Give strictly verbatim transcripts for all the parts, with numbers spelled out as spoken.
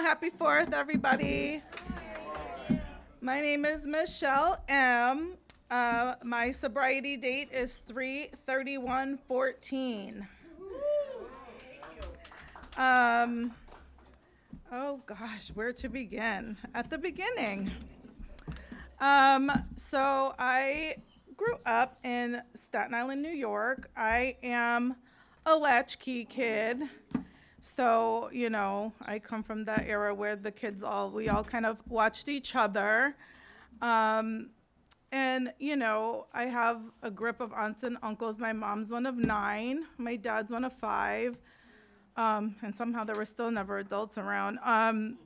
Happy fourth, everybody. My name is Michelle M. Uh, my sobriety date is three thirty-one fourteen. Um, oh gosh, where to begin? At the beginning. Um, so I grew up in Staten Island, New York. I am a latchkey kid. So, you know, I come from that era where the kids all, we all kind of watched each other. Um, and, you know, I have a grip of aunts and uncles. My mom's one of nine. My dad's one of five. Um, and somehow there were still never adults around. Um,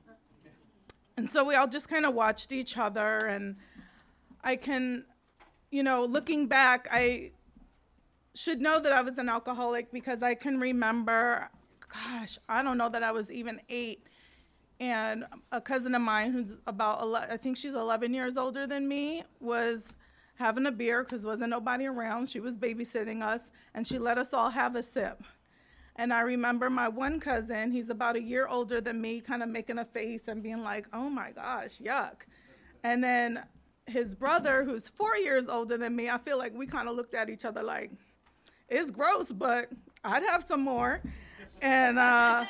and so we all just kind of watched each other. And I can, you know, looking back, I should know that I was an alcoholic because I can remember, gosh, I don't know that I was even eight. And a cousin of mine who's about, ele- I think she's eleven years older than me, was having a beer because wasn't nobody around. She was babysitting us, and she let us all have a sip. And I remember my one cousin, he's about a year older than me, kind of making a face and being like, oh my gosh, yuck. And then his brother, who's four years older than me, I feel like we kind of looked at each other like, it's gross, but I'd have some more. And, uh,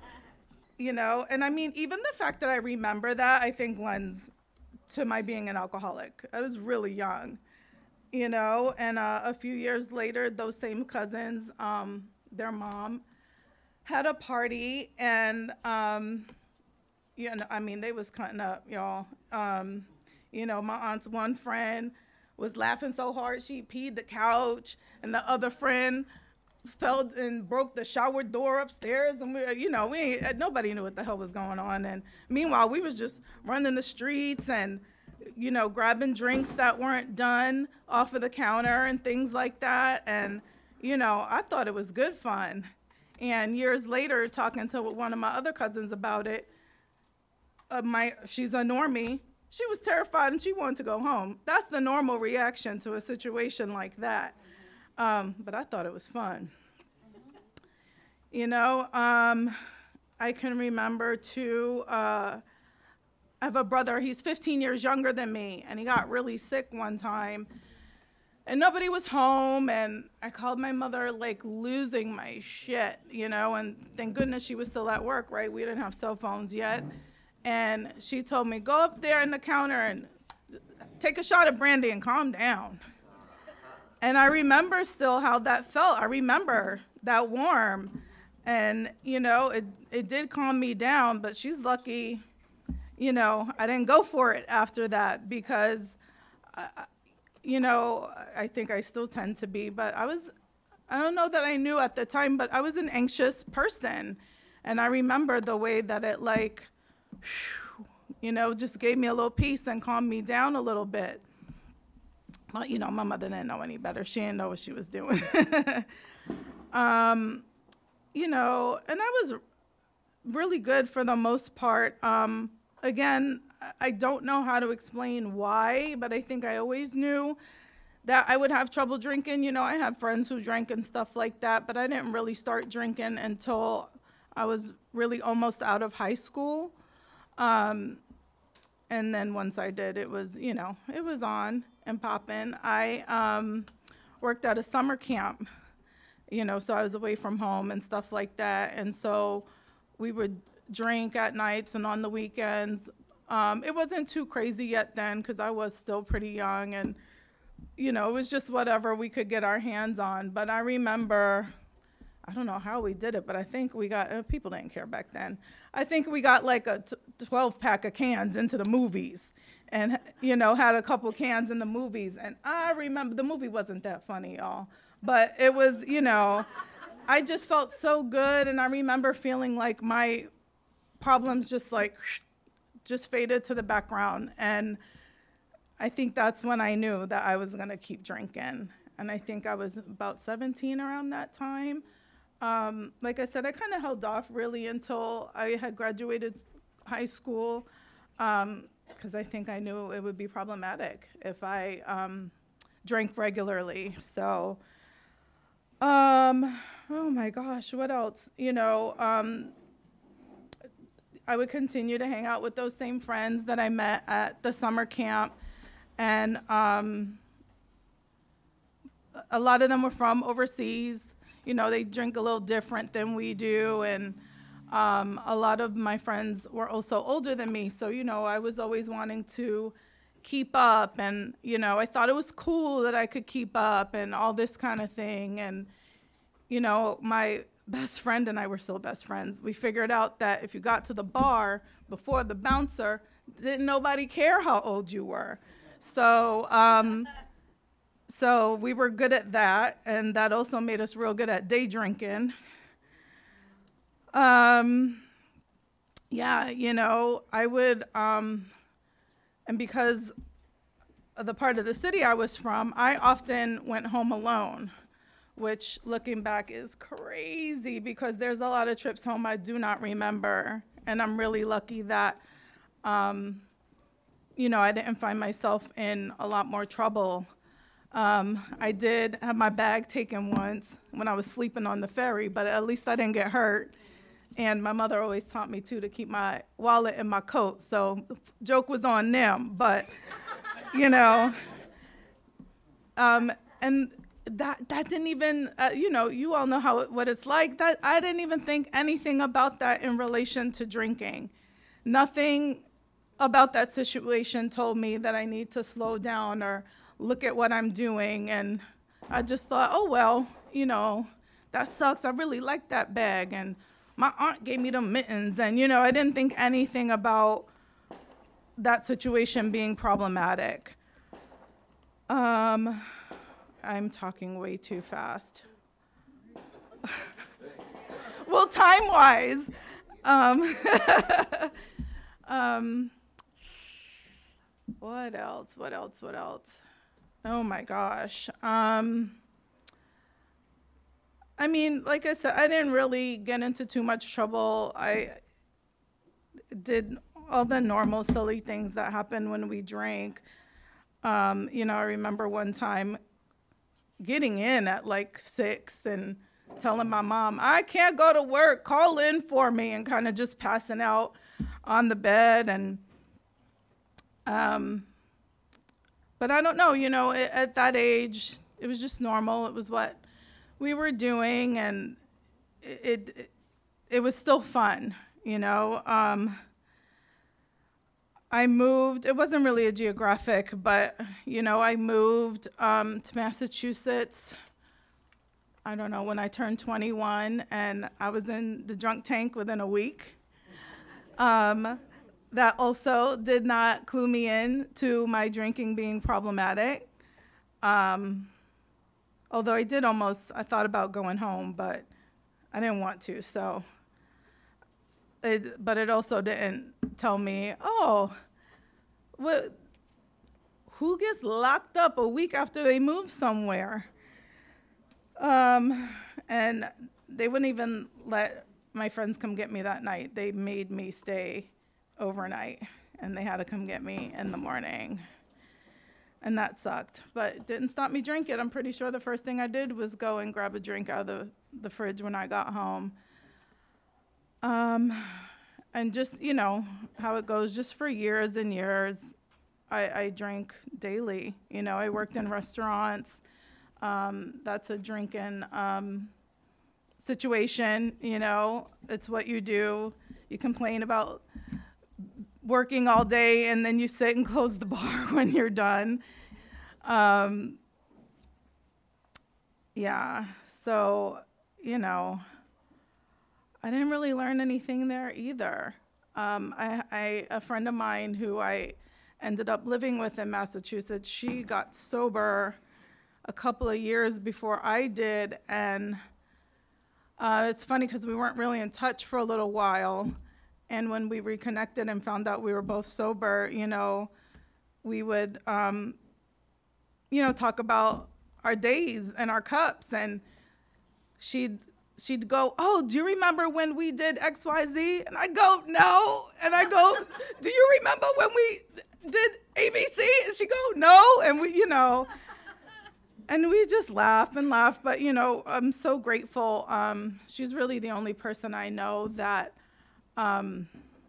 you know, and I mean, even the fact that I remember that, I think lends to my being an alcoholic. I was really young, you know, and uh, a few years later, those same cousins, um, their mom had a party, and, um, you know, I mean, they was cutting up, y'all. Um, you know, my aunt's one friend was laughing so hard she peed the couch, and the other friend fell and broke the shower door upstairs, and we, you know, we ain't, nobody knew what the hell was going on. And meanwhile, we was just running the streets and, you know, grabbing drinks that weren't done off of the counter and things like that. And, you know, I thought it was good fun. And years later, talking to one of my other cousins about it, uh, my she's a normie. She was terrified and she wanted to go home. That's the normal reaction to a situation like that. Um, but I thought it was fun. You know, um, I can remember too, uh, I have a brother, he's fifteen years younger than me, and he got really sick one time. And nobody was home, and I called my mother like losing my shit, you know, and thank goodness she was still at work, right? We didn't have cell phones yet. And she told me, go up there in the counter and take a shot of brandy and calm down. And I remember still how that felt. I remember that warm. And, you know, it, it did calm me down, but she's lucky, you know, I didn't go for it after that because, uh, you know, I think I still tend to be, but I was, I don't know that I knew at the time, but I was an anxious person. And I remember the way that it like, you know, just gave me a little peace and calmed me down a little bit. Well, you know, my mother didn't know any better. She didn't know what she was doing. um, you know, and I was really good for the most part. Um, again, I don't know how to explain why, but I think I always knew that I would have trouble drinking. You know, I had friends who drank and stuff like that, but I didn't really start drinking until I was really almost out of high school. Um, and then once I did, it was, you know, it was on and popping. I um, worked at a summer camp, you know, so I was away from home and stuff like that. And so we would drink at nights and on the weekends. Um, it wasn't too crazy yet then because I was still pretty young and, you know, it was just whatever we could get our hands on. But I remember, I don't know how we did it, but I think we got, uh, people didn't care back then. I think we got like a t- twelve pack of cans into the movies and, you know, had a couple cans in the movies. And I remember, the movie wasn't that funny, y'all, but it was, you know, I just felt so good. And I remember feeling like my problems just like, just faded to the background. And I think that's when I knew that I was going to keep drinking. And I think I was about seventeen around that time. Um, like I said, I kind of held off really until I had graduated high school because um, I think I knew it would be problematic if I um, drank regularly. So, um, oh my gosh, what else? You know, um, I would continue to hang out with those same friends that I met at the summer camp. And um, a lot of them were from overseas. You know, they drink a little different than we do. And um, a lot of my friends were also older than me. So, you know, I was always wanting to keep up. And, you know, I thought it was cool that I could keep up and all this kind of thing. And, you know, my best friend and I were still best friends. We figured out that if you got to the bar before the bouncer, didn't nobody care how old you were. So, um, so we were good at that, and that also made us real good at day drinking. Um, yeah, you know, I would, um, and because of the part of the city I was from, I often went home alone, which looking back is crazy because there's a lot of trips home I do not remember. And I'm really lucky that, um, you know, I didn't find myself in a lot more trouble. Um, I did have my bag taken once when I was sleeping on the ferry, but at least I didn't get hurt. And my mother always taught me, too, to keep my wallet in my coat. So the joke was on them, but, you know. Um, and that that didn't even, uh, you know, you all know how it, what it's like. That I didn't even think anything about that in relation to drinking. Nothing about that situation told me that I need to slow down or look at what I'm doing. And I just thought, oh, well, you know, that sucks. I really like that bag. And my aunt gave me the mittens. And, you know, I didn't think anything about that situation being problematic. Um, I'm talking way too fast. Well, time-wise, um, um, what else, what else, what else? Oh my gosh. Um, I mean, like I said, I didn't really get into too much trouble. I did all the normal silly things that happen when we drink. Um, you know, I remember one time getting in at like six and telling my mom, I can't go to work, call in for me, and kind of just passing out on the bed. And, um, but I don't know, you know, it, at that age, it was just normal. It was what we were doing, and it, it, it was still fun, you know. Um, I moved, it wasn't really a geographic, but, you know, I moved um, to Massachusetts, I don't know, when I turned twenty-one, and I was in the drunk tank within a week. Um, that also did not clue me in to my drinking being problematic. Um, although I did almost, I thought about going home, but I didn't want to, so. It, but it also didn't tell me, oh, what, who gets locked up a week after they move somewhere? Um, and they wouldn't even let my friends come get me that night. They made me stay overnight, and they had to come get me in the morning. And that sucked, but it didn't stop me drinking. I'm pretty sure the first thing I did was go and grab a drink out of the, the fridge when I got home. Um, and just, you know, how it goes, just for years and years, I, I drank daily. You know, I worked in restaurants. Um, that's a drinking um, situation, you know. It's what you do. You complain about working all day, and then you sit and close the bar when you're done. Um, yeah, so, you know, I didn't really learn anything there either. Um, I, I, a friend of mine who I ended up living with in Massachusetts, she got sober a couple of years before I did, and uh, it's funny because we weren't really in touch for a little while, and when we reconnected and found out we were both sober, you know, we would, um, you know, talk about our days and our cups, and she'd she'd go, oh, do you remember when we did X Y Z? And I go, no. And I go, do you remember when we did A B C? And she go, no. And we, you know, and we just laugh and laugh. But, you know, I'm so grateful. Um, she's really the only person I know that um,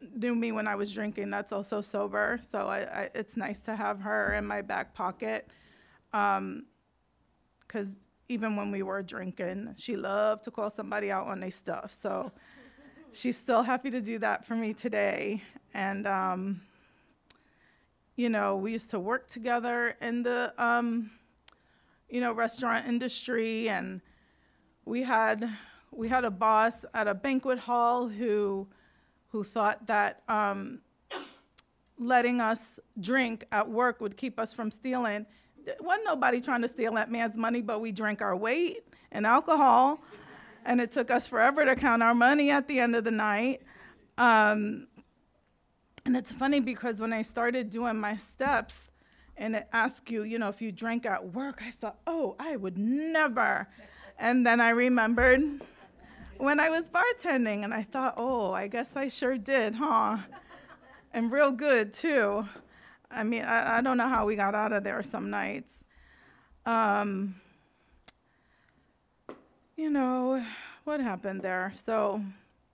knew me when I was drinking that's also sober. So I, I, it's nice to have her in my back pocket. Um, because even when we were drinking, she loved to call somebody out on their stuff. So she's still happy to do that for me today. And, um, you know, we used to work together in the, um, you know, restaurant industry. And we had, we had a boss at a banquet hall who, who thought that um, letting us drink at work would keep us from stealing. There wasn't nobody trying to steal that man's money, but we drank our weight in alcohol, and it took us forever to count our money at the end of the night. Um, and it's funny because when I started doing my steps, and it asks you, you know, if you drank at work, I thought, oh, I would never. And then I remembered when I was bartending, and I thought, oh, I guess I sure did, huh? And real good, too. I mean, I, I don't know how we got out of there some nights. Um, you know, what happened there? So,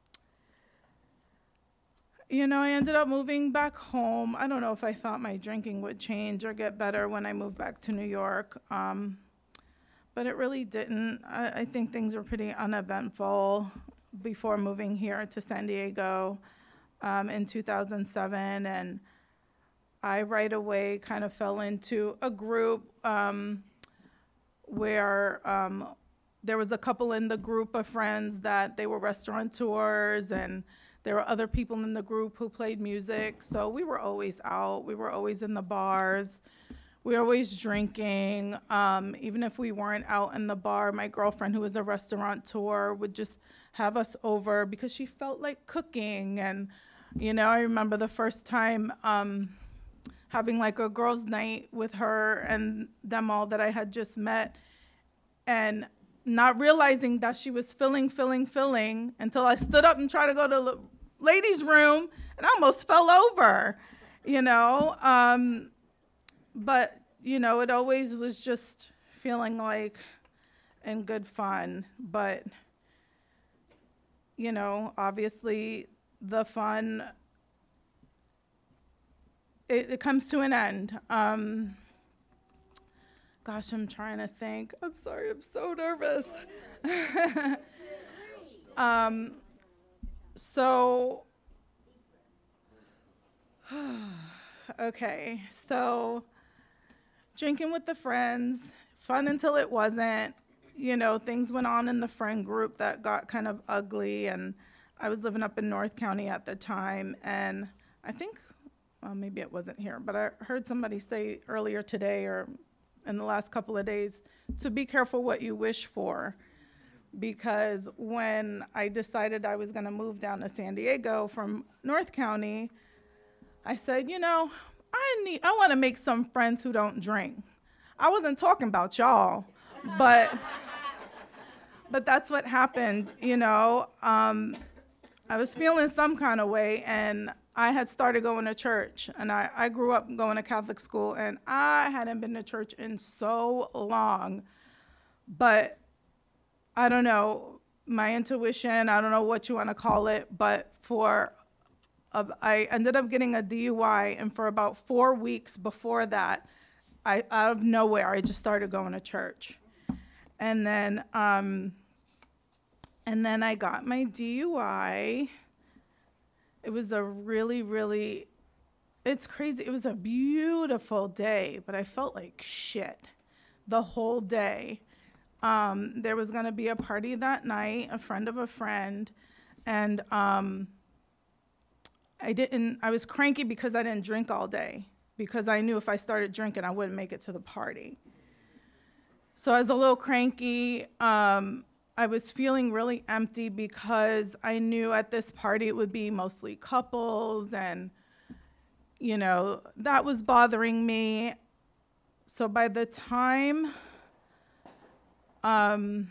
you know, I ended up moving back home. I don't know if I thought my drinking would change or get better when I moved back to New York, um, but it really didn't. I, I think things were pretty uneventful before moving here to San Diego um, in two thousand seven, and I right away kind of fell into a group um, where um, there was a couple in the group of friends that they were restaurateurs, and there were other people in the group who played music. So we were always out. We were always in the bars. We were always drinking. Um, even if we weren't out in the bar, my girlfriend, who was a restaurateur, would just have us over because she felt like cooking. And, you know, I remember the first time um, having like a girls' night with her and them all that I had just met, and not realizing that she was filling, filling, filling until I stood up and tried to go to the ladies' room and I almost fell over, you know. Um, but, you know, it always was just feeling like in good fun. But, you know, obviously the fun, It, it comes to an end. Um, gosh, I'm trying to think. I'm sorry, I'm so nervous. um, so, okay, so drinking with the friends, fun until it wasn't. You know, things went on in the friend group that got kind of ugly, and I was living up in North County at the time, and I think well, maybe it wasn't here, but I heard somebody say earlier today or in the last couple of days to be careful what you wish for, because when I decided I was going to move down to San Diego from North County, I said, you know, I need, I want to make some friends who don't drink. I wasn't talking about y'all, but but that's what happened, you know. Um, I was feeling some kind of way, and I had started going to church, and I, I grew up going to Catholic school, and I hadn't been to church in so long. But I don't know, my intuition, I don't know what you want to call it, but for, uh, I ended up getting a D U I, and for about four weeks before that, I, out of nowhere, I just started going to church. And then, um, and then I got my D U I. It was a really, really, it's crazy. It was a beautiful day, but I felt like shit the whole day. Um, there was going to be a party that night, a friend of a friend, and um, I didn't, I was cranky because I didn't drink all day, because I knew if I started drinking, I wouldn't make it to the party. So I was a little cranky. Um, I was feeling really empty because I knew at this party it would be mostly couples, and, you know, that was bothering me. So by the time um,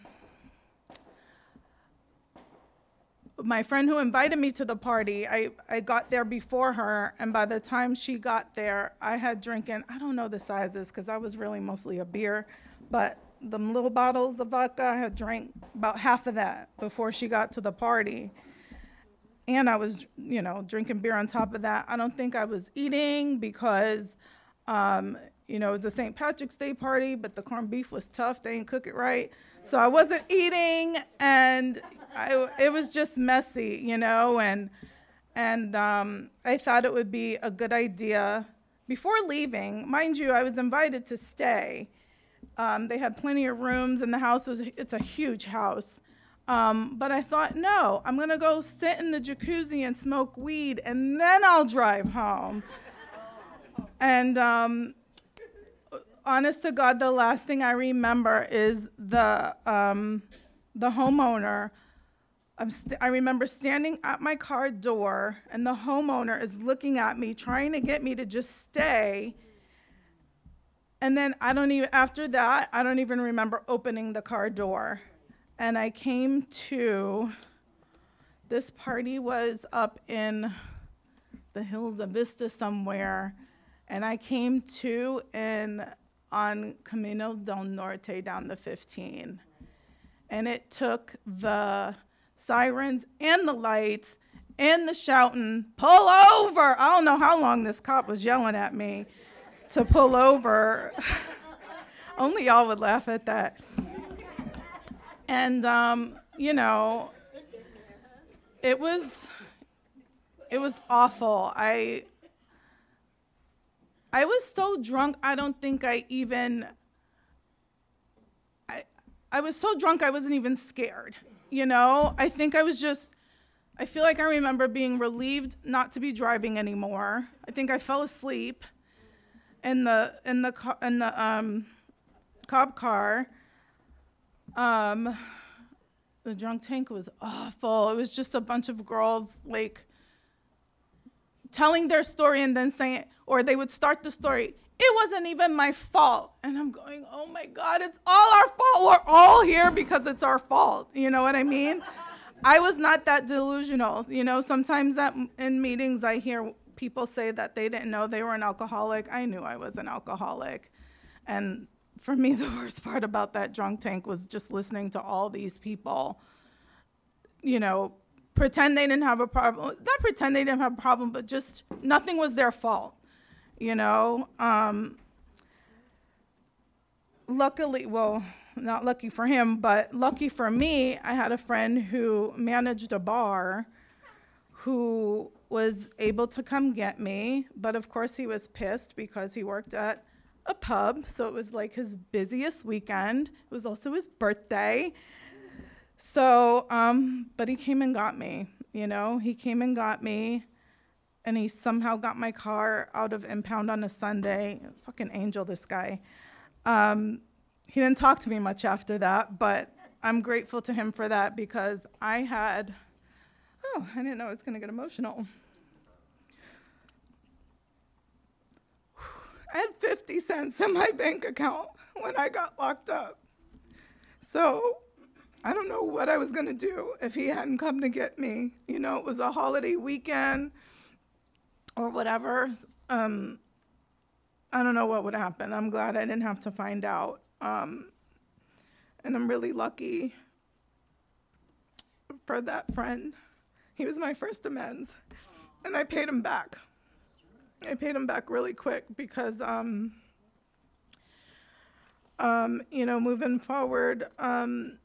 my friend who invited me to the party, I, I got there before her, and by the time she got there, I had drinking, I don't know the sizes because I was really mostly a beer, but the little bottles of vodka, I had drank about half of that before she got to the party. and I was, you know, drinking beer on top of that. I don't think I was eating because, um, you know, it was a Saint Patrick's Day party, but the corned beef was tough. They didn't cook it right. So I wasn't eating, and I, it was just messy, you know, and and um, I thought it would be a good idea. Before leaving, mind you, I was invited to stay. Um, they had plenty of rooms, and the house was, it's a huge house. Um, but I thought, no, I'm going to go sit in the jacuzzi and smoke weed, and then I'll drive home. And um, honest to God, the last thing I remember is the um, the homeowner. I'm st- I remember standing at my car door, and the homeowner is looking at me, trying to get me to just stay. And then I don't even, after that, I don't even remember opening the car door. And I came to, this party was up in the hills of Vista somewhere, and I came to in on Camino del Norte down the fifteen. And it took the sirens and the lights and the shouting, pull over. I don't know how long this cop was yelling at me to pull over. Only y'all would laugh at that. And, um, you know, it was, it was awful. I, I was so drunk, I don't think I even, I, I was so drunk I wasn't even scared. You know, I think I was just, I feel like I remember being relieved not to be driving anymore. I think I fell asleep in the in the in the um, cop car. Um, the drunk tank was awful. It was just a bunch of girls like telling their story and then saying, or they would start the story. It wasn't even my fault. And I'm going, oh my God, it's all our fault. We're all here because it's our fault. You know what I mean? I was not that delusional. You know, sometimes that in meetings I hear people say that they didn't know they were an alcoholic. I knew I was an alcoholic. And for me, the worst part about that drunk tank was just listening to all these people, you know, pretend they didn't have a problem. Not pretend they didn't have a problem, but just nothing was their fault. You know, um, luckily, well, not lucky for him, but lucky for me, I had a friend who managed a bar who was able to come get me. But of course, he was pissed because he worked at a pub. So it was like his busiest weekend. It was also his birthday. So, um, but he came and got me, you know, he came and got me. And he somehow got my car out of impound on a Sunday. Fucking angel, this guy. Um, he didn't talk to me much after that, but I'm grateful to him for that because I had, oh, I didn't know I was going to get emotional. I had fifty cents in my bank account when I got locked up. So I don't know what I was going to do if he hadn't come to get me. You know, it was a holiday weekend. Or whatever, um, I don't know what would happen. I'm glad I didn't have to find out. Um, and I'm really lucky for that friend. He was my first amends. And I paid him back. I paid him back really quick because, um, um, you know, moving forward, um,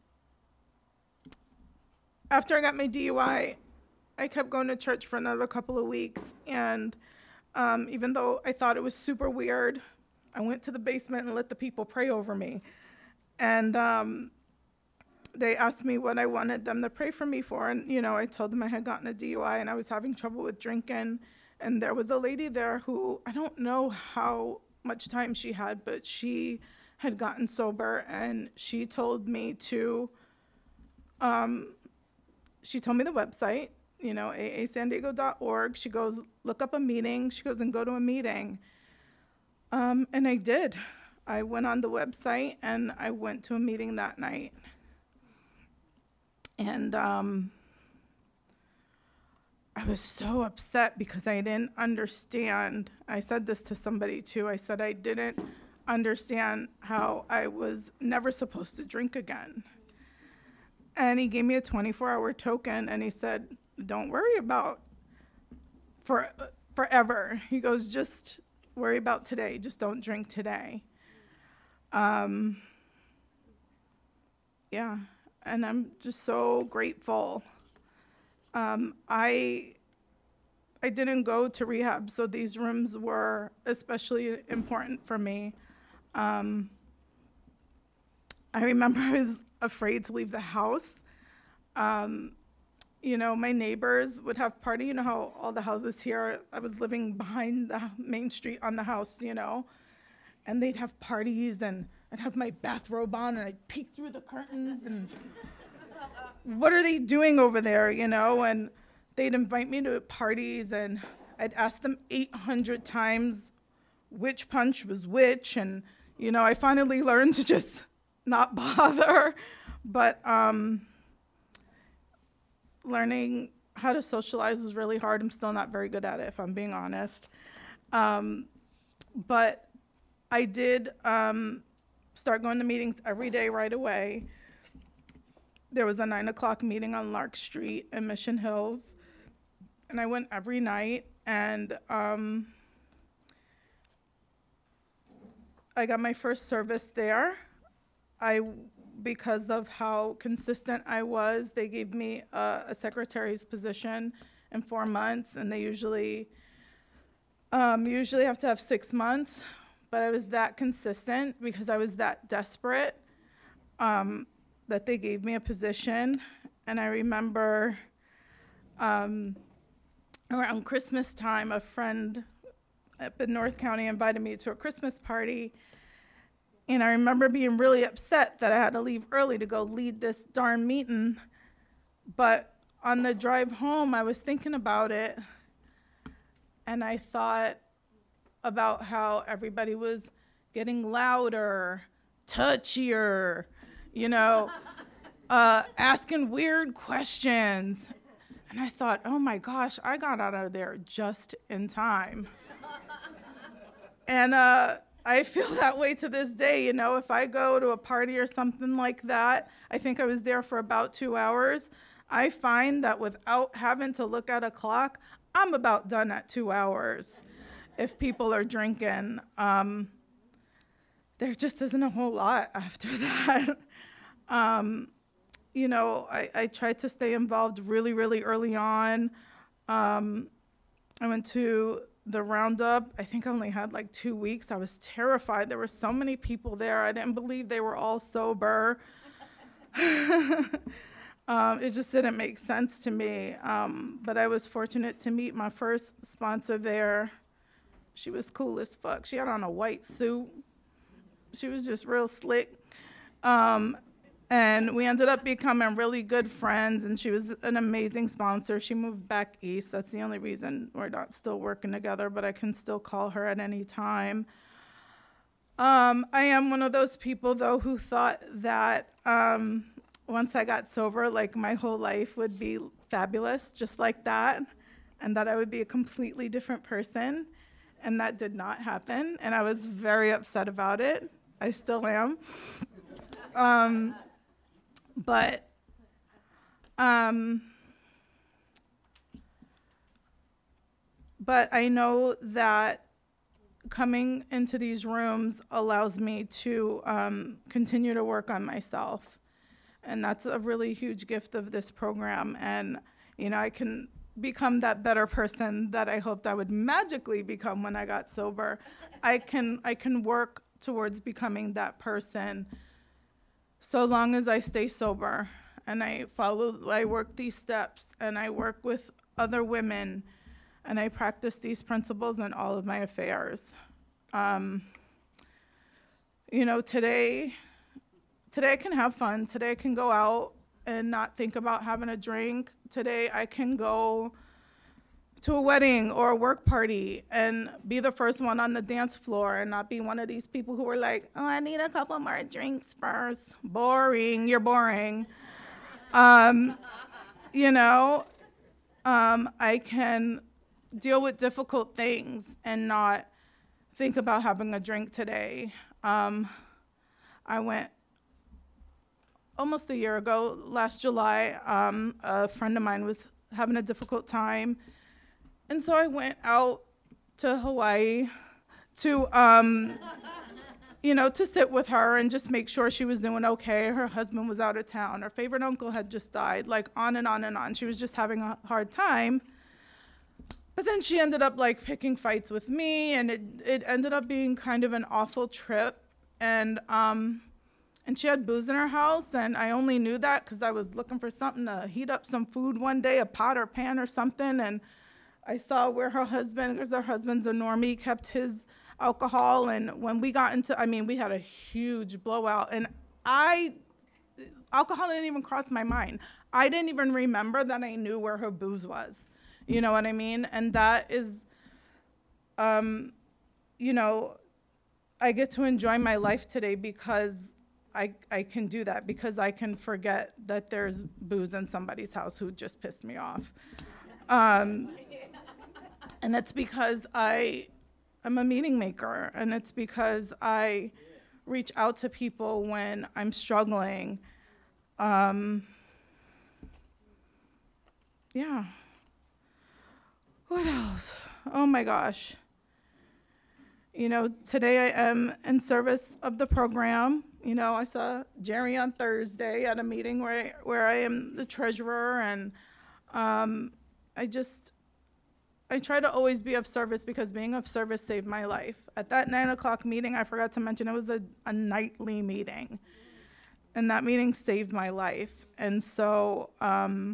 after I got my D U I, I kept going to church for another couple of weeks, and um, even though I thought it was super weird, I went to the basement and let the people pray over me. And um, they asked me what I wanted them to pray for me for, and you know, I told them I had gotten a D U I and I was having trouble with drinking, and there was a lady there who, I don't know how much time she had, but she had gotten sober, and she told me to, um, she told me the website, you know, A A San Diego dot org. She goes, look up a meeting. She goes, and go to a meeting. Um, and I did. I went on the website, and I went to a meeting that night. And um, I was so upset because I didn't understand. I said this to somebody, too. I said I didn't understand how I was never supposed to drink again. And he gave me a twenty-four hour token, and he said, don't worry about for uh, forever. He goes, just worry about today. Just don't drink today. Um, yeah, and I'm just so grateful. Um, I I didn't go to rehab, so these rooms were especially important for me. Um, I remember I was afraid to leave the house. Um, you know, my neighbors would have party. You know how all the houses here, I was living behind the main street on the house, you know, and they'd have parties, and I'd have my bathrobe on, and I'd peek through the curtains, and what are they doing over there, you know? And they'd invite me to parties, and I'd ask them eight hundred times which punch was which, and, you know, I finally learned to just not bother, but um, learning how to socialize is really hard. I'm still not very good at it, if I'm being honest. Um, but I did um, start going to meetings every day right away. There was a nine o'clock meeting on Lark Street in Mission Hills, and I went every night, and um, I got my first service there. I, because of how consistent I was, they gave me a, a secretary's position in four months, and they usually um, usually have to have six months, but I was that consistent because I was that desperate um, that they gave me a position. And I remember um, around Christmas time, a friend up in North County invited me to a Christmas party. And I remember being really upset that I had to leave early to go lead this darn meeting. But on the drive home, I was thinking about it, and I thought about how everybody was getting louder, touchier, you know, uh, asking weird questions. And I thought, oh my gosh, I got out of there just in time. And uh, I feel that way to this day. You know, if I go to a party or something like that, I think I was there for about two hours. I find that without having to look at a clock, I'm about done at two hours. If people are drinking, um, there just isn't a whole lot after that. um, you know, I, I tried to stay involved really, really early on. Um, I went to the roundup. I think I only had like two weeks. I was terrified. There were so many people there. I didn't believe they were all sober. um, it just didn't make sense to me. Um, but I was fortunate to meet my first sponsor there. She was cool as fuck. She had on a white suit. She was just real slick. Um, and we ended up becoming really good friends, and she was an amazing sponsor. She moved back east. That's the only reason we're not still working together, but I can still call her at any time. Um, I am one of those people, though, who thought that um, once I got sober, like my whole life would be fabulous, just like that, and that I would be a completely different person. And that did not happen, and I was very upset about it. I still am. Um, but um, but I know that coming into these rooms allows me to um, continue to work on myself, and that's a really huge gift of this program. And you know, I can become that better person that I hoped I would magically become when I got sober. I can I can work towards becoming that person so long as I stay sober and I follow, I work these steps and I work with other women and I practice these principles in all of my affairs. Um, you know, today, today I can have fun. Today I can go out and not think about having a drink. Today I can go to a wedding or a work party and be the first one on the dance floor and not be one of these people who are like, oh, I need a couple more drinks first. Boring, you're boring. Um, you know, um, I can deal with difficult things and not think about having a drink today. Um, I went almost a year ago, last July, um, a friend of mine was having a difficult time. And so I went out to Hawaii to, um, you know, to sit with her and just make sure she was doing okay. Her husband was out of town. Her favorite uncle had just died, like on and on and on. She was just having a hard time. But then she ended up like picking fights with me, and it, it ended up being kind of an awful trip. And um, and she had booze in her house, and I only knew that because I was looking for something to heat up some food one day, a pot or pan or something, and I saw where her husband, because her husband's a normie, kept his alcohol. And when we got into, I mean, we had a huge blowout, and I, alcohol didn't even cross my mind. I didn't even remember that I knew where her booze was. You know what I mean? And that is, um, you know, I get to enjoy my life today because I I can do that, because I can forget that there's booze in somebody's house who just pissed me off. Um, and it's because I am a meeting maker, and it's because I reach out to people when I'm struggling. Um, yeah. What else? Oh my gosh. You know, today I am in service of the program. You know, I saw Jerry on Thursday at a meeting where I, where I am the treasurer, and um, I just, I try to always be of service, because being of service saved my life. At that nine o'clock meeting, I forgot to mention it was a, a nightly meeting, and that meeting saved my life. And so, um,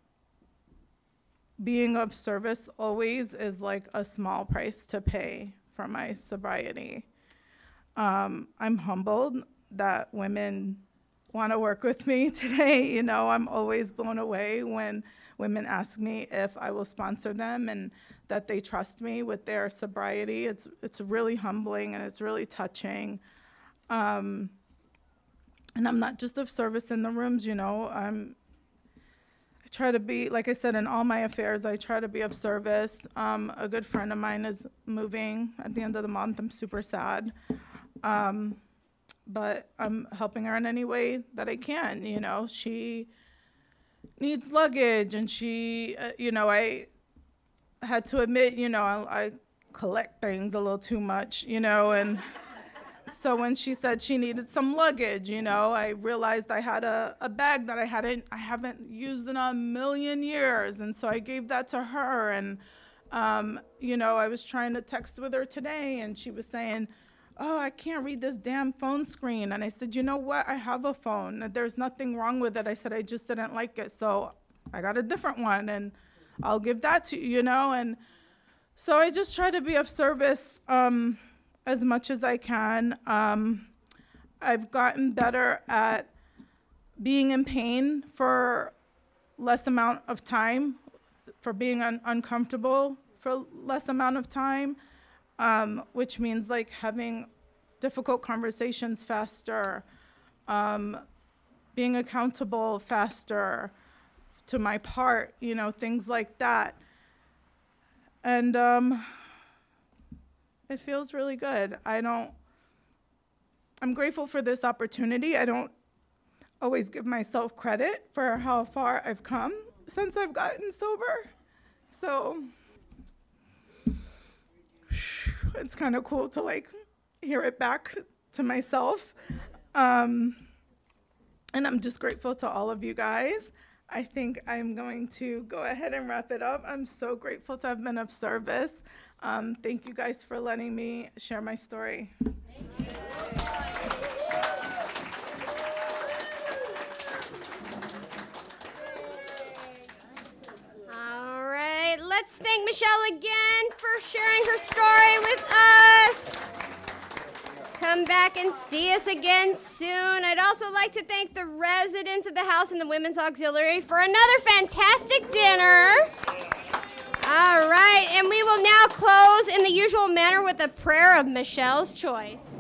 being of service always is like a small price to pay for my sobriety. Um, I'm humbled that women want to work with me today. You know, I'm always blown away when women ask me if I will sponsor them, and that they trust me with their sobriety. It's it's really humbling, and it's really touching. Um, and I'm not just of service in the rooms, you know, I'm try to be, like I said, in all my affairs, I try to be of service. Um, a good friend of mine is moving at the end of the month. I'm super sad. Um, but I'm helping her in any way that I can. You know, she needs luggage, and she, uh, you know, I had to admit, you know, I, I collect things a little too much, you know, and so when she said she needed some luggage, you know, I realized I had a, a bag that I hadn't, I haven't used in a million years. And so I gave that to her. And, um, you know, I was trying to text with her today, and she was saying, oh, I can't read this damn phone screen. And I said, you know what? I have a phone. There's nothing wrong with it. I said, I just didn't like it. So I got a different one, and I'll give that to you, you know. And so I just try to be of service, um, as much as I can. Um, I've gotten better at being in pain for less amount of time, for being un- uncomfortable for less amount of time, um, which means like having difficult conversations faster, um, being accountable faster to my part, you know, things like that. And um, it feels really good. I don't, I'm grateful for this opportunity. I don't always give myself credit for how far I've come since I've gotten sober. So it's kind of cool to like hear it back to myself. Um, and I'm just grateful to all of you guys. I think I'm going to go ahead and wrap it up. I'm so grateful to have been of service. Um, thank you guys for letting me share my story. Thank you. All right, let's thank Michelle again for sharing her story with us. Come back and see us again soon. I'd also like to thank the residents of the house and the Women's Auxiliary for another fantastic dinner. All right, and we will now close in the usual manner with a prayer of Michelle's choice.